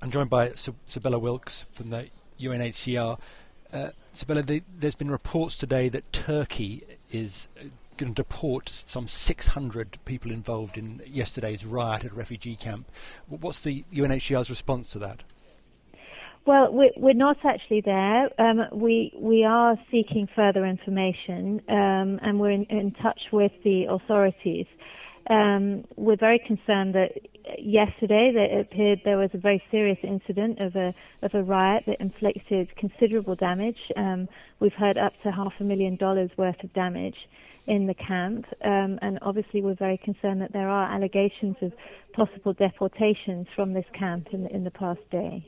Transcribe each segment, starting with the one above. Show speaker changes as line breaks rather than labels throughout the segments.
I'm joined by Sibella Wilkes from the UNHCR. Sibella, there's been reports today that Turkey is going to deport some 600 people involved in yesterday's riot at a refugee camp. What's the UNHCR's response to that?
Well, we're not actually there. We are seeking further information, and we're in touch with the authorities. We're very concerned that yesterday it appeared there was a very serious incident of a riot that inflicted considerable damage. We've heard up to $500,000 worth of damage in the camp, and obviously we're very concerned that there are allegations of possible deportations from this camp in the past day.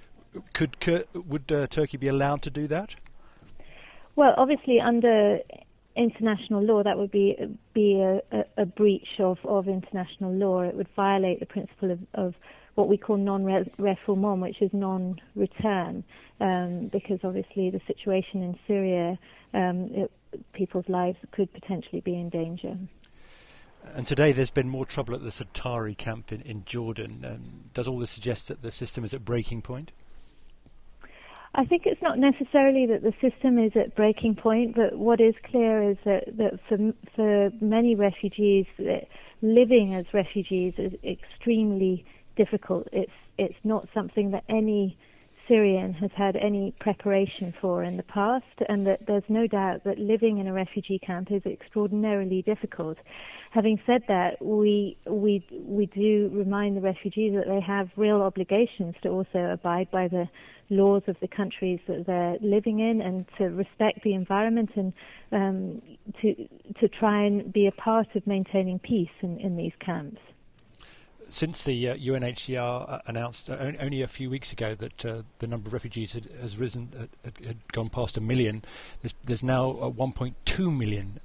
Would Turkey be allowed to do that?
Well, obviously under international law, that would be a breach of international law. It would violate the principle of what we call non-refoulement, which is non-return, because obviously the situation in Syria, people's lives could potentially be in danger.
And today there's been more trouble at the Satari camp in Jordan. Does all this suggest that the system is at breaking point?
I think it's not necessarily that the system is at breaking point, but what is clear is that for many refugees, living as refugees is extremely difficult. It's not something that any Syrian has had any preparation for in the past, and that there's no doubt that living in a refugee camp is extraordinarily difficult. Having said that, we do remind the refugees that they have real obligations to also abide by the laws of the countries that they're living in, and to respect the environment, and to try and be a part of maintaining peace in these camps.
Since the UNHCR announced only a few weeks ago that the number of refugees has risen, had gone past 1 million, there's now 1.2 million.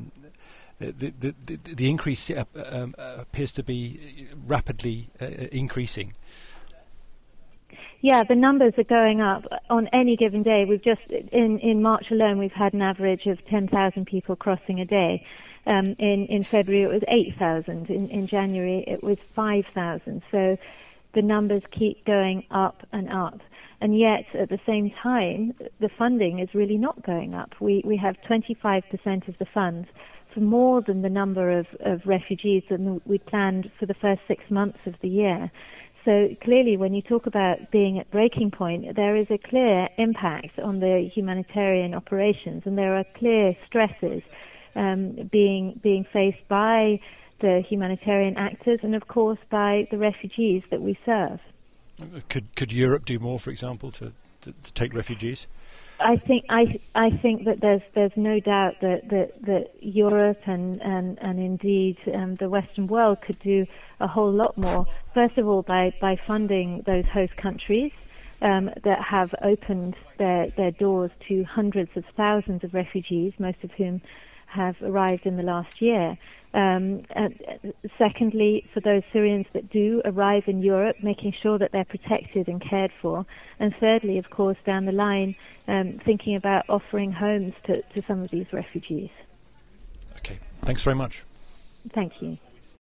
The increase appears to be rapidly increasing.
Yeah, the numbers are going up on any given day. We've just, in March alone, we've had an average of 10,000 people crossing a day. In February it was 8,000. In January it was 5,000. So the numbers keep going up and up. And yet, at the same time, the funding is really not going up. We have 25% of the funds for more than the number of refugees than we planned for the first 6 months of the year. So clearly, when you talk about being at breaking point, there is a clear impact on the humanitarian operations, and there are clear stresses being faced by the humanitarian actors, and of course by the refugees that we serve.
Could Europe do more, for example, to take refugees?
I think that there's no doubt that Europe and indeed the Western world could do a whole lot more. First of all, by funding those host countries that have opened their doors to hundreds of thousands of refugees, most of whom have arrived in the last year. Secondly, for those Syrians that do arrive in Europe, making sure that they're protected and cared for. And thirdly, of course, down the line, thinking about offering homes to some of these refugees.
Okay, thanks very much.
Thank you.